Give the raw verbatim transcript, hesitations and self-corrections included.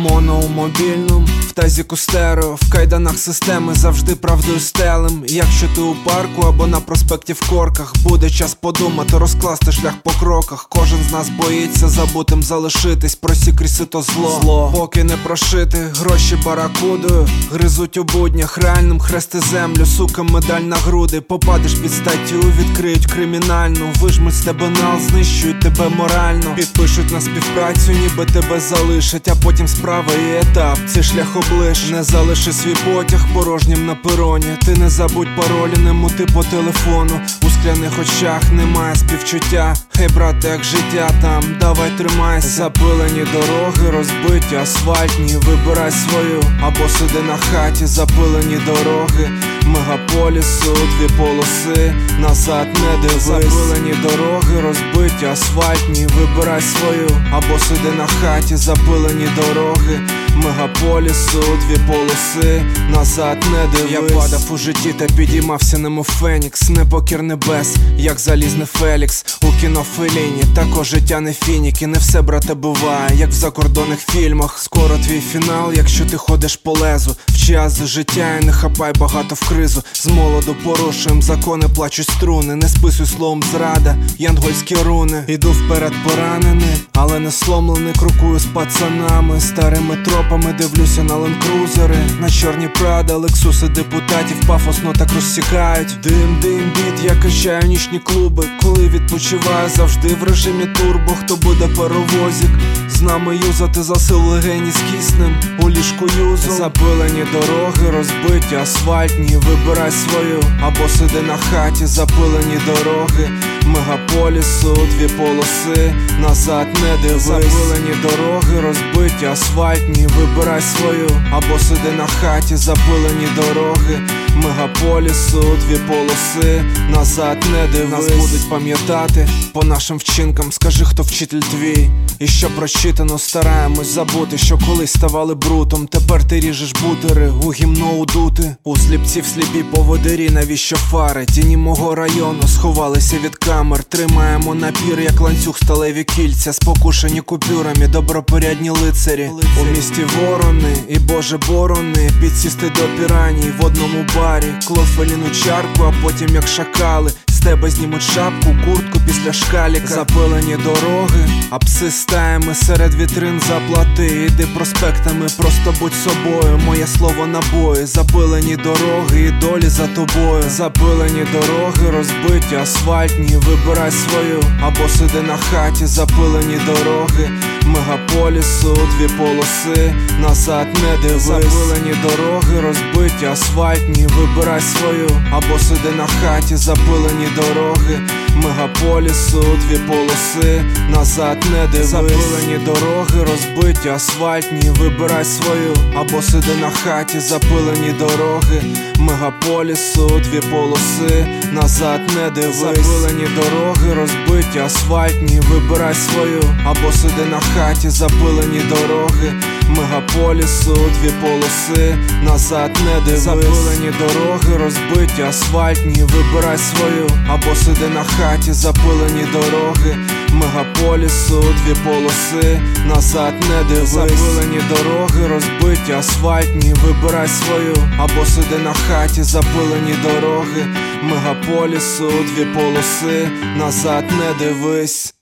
моно у мобільному, в тазіку стерео, в кайданах системи завжди правдою стелем. Якщо ти у парку або на проспекті в корках, буде час подумати, розкласти шлях по кроках. Кожен з нас боїться забутим залишитись, просік крізь сито зло, зло поки не прошити. Гроші баракудою гризуть у буднях, реальним хрести землю, сука, медаль на груди. Попадеш під статтю, відкриють кримінальну, вижмуть з тебе нал, знищують тебе морально, підпишуть на співпрацю, ніби тебе залишать, а потім справа і етап, цей шлях облиш. Не залиши свій потяг порожнім на пероні, ти не забудь паролі, не мути по телефону. У скляних очах немає співчуття, хей брате, як життя там, давай тримайся. Запилені дороги, розбиті, асфальтні, вибирай свою, або сиди на хаті. Запилені дороги мегаполісу, дві полоси, назад не дивись. Запилені дороги, розбиті, асфальтні, вибирай свою, або сиди на хаті. Запилені дороги мегаполісу, дві полоси, назад не дивись. Я падав у житті та підіймався, немов фенікс, непокір небес, як залізний Фелікс. У кіно Феліні також життя не фінік, і не все, брате, буває, як в закордонних фільмах. Скоро твій фінал, якщо ти ходиш по лезу, вчи ази життя і не хапай багато в кризу. З молоду порушуєм закони, плачуть струни, не списуй словом зрада, янгольські руни. Іду вперед поранений, але не сломлений, крокую з пацанами, старими тропами дивлюся на ленд-крузери, на чорні прада, лексуси депутатів пафосно так розсікають. Дим, дим, біт, я качаю нічні клуби, коли відпочиваю завжди в режимі турбо. Хто буде паровозик, з нами юзати, засил легені з киснем, у ліжку юзом. Запилені дороги, розбиті, асфальтні, вибирай свою, або сиди на хаті. Запилені дороги мегаполісу, дві полоси, назад не дивись. Запилені дороги, розбиті, асфальтні, вибирай свою, або сиди на хаті. Запилені дороги мегаполісу, дві полоси, назад не дивись. Нас будуть пам'ятати по нашим вчинкам, скажи, хто вчитель твій. І що прочитано, стараємось забути, що колись ставали брутом. Тепер ти ріжеш бутери, у гімно удути. У сліпців сліпі поводирі, навіщо фари? Тіні мого району сховалися від камер. Тримаємо напір, як ланцюг, сталеві кільця, спокушені купюрами, добропорядні лицарі. У місті ворони і боже борони, підсісти до піраній в одному барі. Клофеліну чарку, а потім як шакали з тебе знімуть шапку, куртку після шкаліка. Запилені дороги, а пси стаями серед вітрин заплати. Іди проспектами, просто будь собою, моє слово набої. Запилені дороги і долі за тобою. Запилені дороги, розбиті, асфальтні, вибирай свою, або сиди на хаті. Запилені дороги мегаполісу, дві полоси, назад не дивись. Запилені дороги, розбиті, асфальтні, вибирай свою, або сиди на хаті. Запилені дороги мегаполісу, дві полоси, назад не дивись. Запилені дороги, розбиті, асфальтні, вибирай свою, або сиди на хаті. Запилені дороги мегаполісу, дві полоси, назад не дивись. Запилені дороги, розбиті, асфальтні, вибирай свою, або сиди на хаті. Запилені дороги мегаполісу, дві полоси, назад не дивись. Запилені дороги, розбиті, асфальтні, вибирай свою, або сиди на хаті. Запилені дороги мегаполісу, дві полоси, назад не дивись. Запилені дороги, розбиті, асфальтні, вибирай свою, або сиди на хаті. Запилені дороги мегаполісу, дві полоси, назад не дивись.